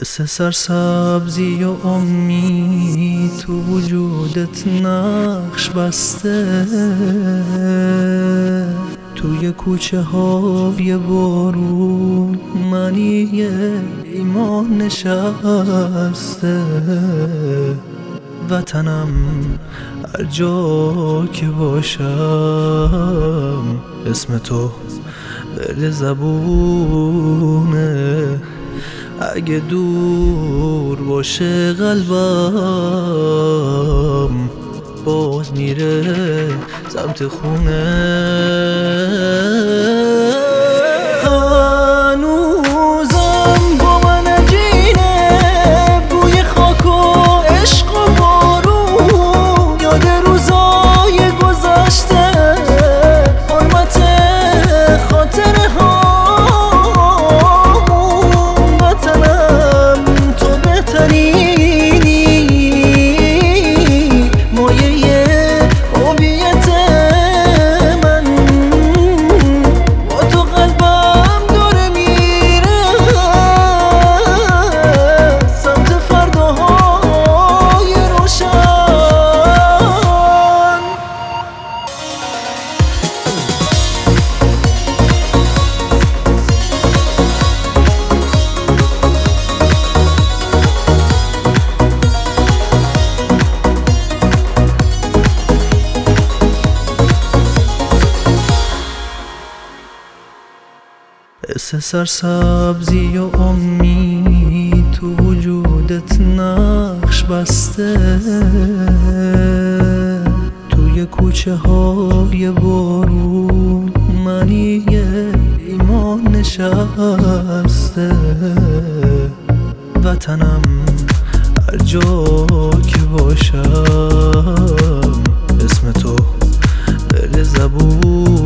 مثل سرسبزی و امید تو وجودت نقش بسته، توی کوچه های بارون منی ایمان نشسته. وطنم هر جا که باشم اسم تو ورد زبونه. اگه دور باشه قلبم باز میره سمت خونه. هنوزم با من عجینه بوی خاک و عشق و بارون، یاد روزای گذشته حرمت خاطره ها. مثل سرسبزی و امید تو وجودت نقش بسته، توی کوچه های بارون منی ایمان نشسته. وطنم هر جا که باشم اسم تو ورد زبون.